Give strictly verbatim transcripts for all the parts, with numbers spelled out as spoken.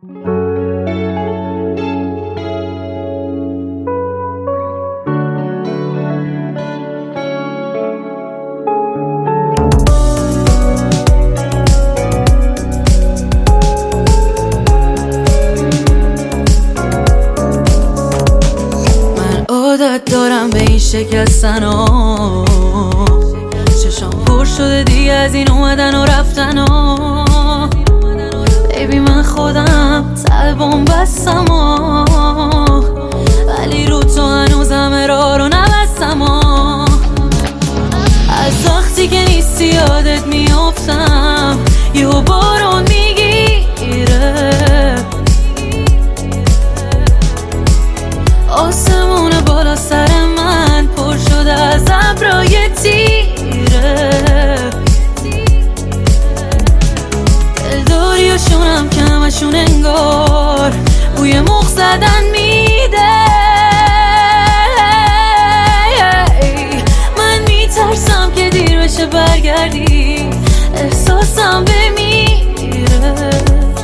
عادت دارم به این شکستن ها، چشام پر شده دیگه از این اومدن و رفتن ها. بیبی من خودم طلبم بستم ها، ولی رو تو هنوزم ارار رو نبستم ها. از وقتی که نیستی یادت میافتم، یهو بارون میگیره، آسمون بالا سر من پر شده از ابرای تیره. دلداری و شونم که همشون انگار بوی مخ زدن میده. من میترسم که دیر بشه برگردی، احساسم بمیره.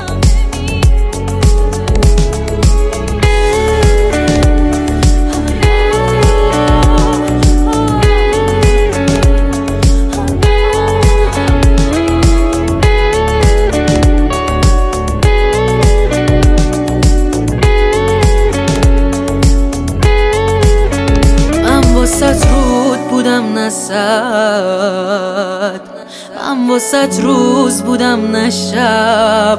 واسط رود بودم نه صد، من واسط روز بودم نه شب.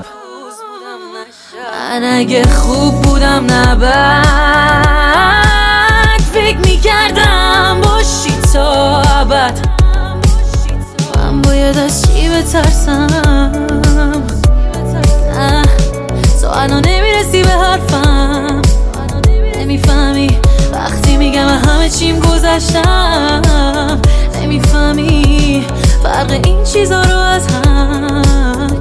من اگه خوب بودم نه بد، فکر میکردم باشی تا ابد. من باید از چی بترسم؟ نه تو الان نمیرسی به حرفم، نمیفهمی وقتی میگم همه چیم گذشتم. نمیفهمی فرق این چیزا رو از هم.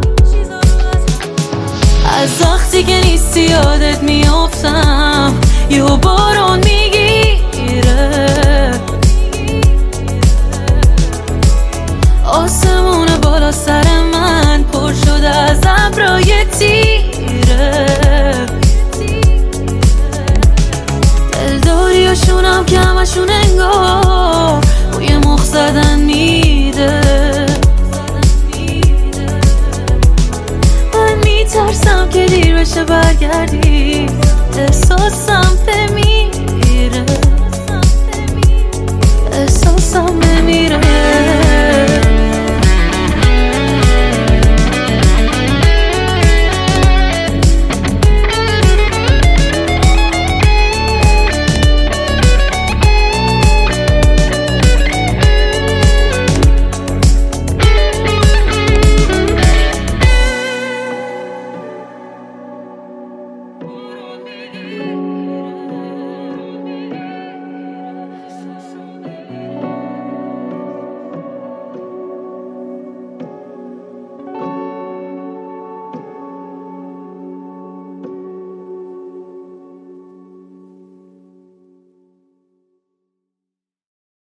از وقتی که نیستی یادت میافتم، یهو بارون میگیره، آسمون بالا سر من پر شده از ابرای تیره. دلداری و شونم که همشون انگار بوی مخ زدن میده. من میترسم که دیر بشه برگردی، احساسم به